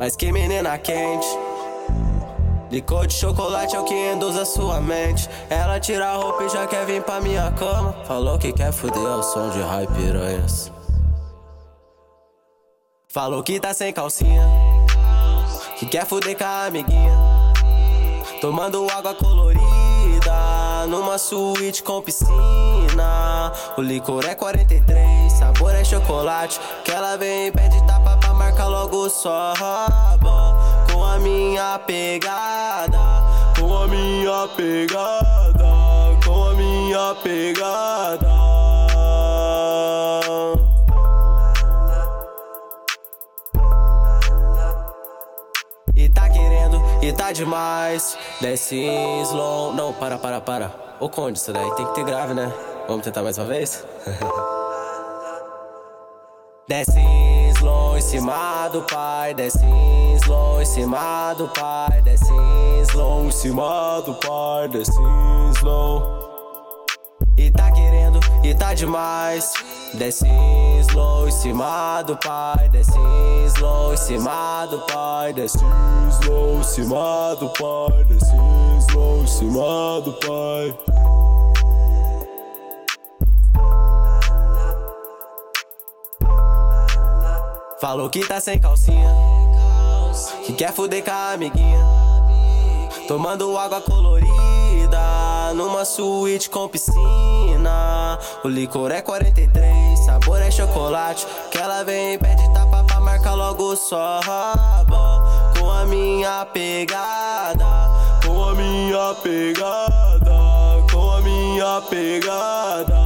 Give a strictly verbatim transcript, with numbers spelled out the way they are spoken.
Mas que menina quente. Licor de chocolate é o que induz a sua mente. Ela tira a roupa e já quer vir pra minha cama. Falou que quer fuder ao som de Rai Piranhas. Falou que tá sem calcinha, que quer fuder com a amiguinha. Tomando água colorida numa suíte com piscina. O licor é quarenta e três, sabor é chocolate. Que ela vem e pede tapa pra marcar logo sua raba. Com a minha pegada, com a minha pegada, com a minha pegada. E tá querendo, e tá demais. Desce em slow. Não, para, para, para. Ô Conde, isso daí tem que ter grave, né? Vamos tentar mais uma vez? Desce em slow em cima do pai. Desce em slow em cima do pai. Desce em slow em cima do pai. Desce em slow. E tá querendo, e tá demais. Desce em slow em cima do pai. Desce em slow em cima do pai. Desce em slow em cima do pai. Desce em slow em cima do pai. Falou que tá sem calcinha, que quer fuder com a amiguinha. Tomando água colorida numa suíte com piscina. O licor é quarenta e três, sabor é chocolate. Que ela vem e pede tapa pra marcar logo sua raba. Com a minha pegada, com a minha pegada, com a minha pegada.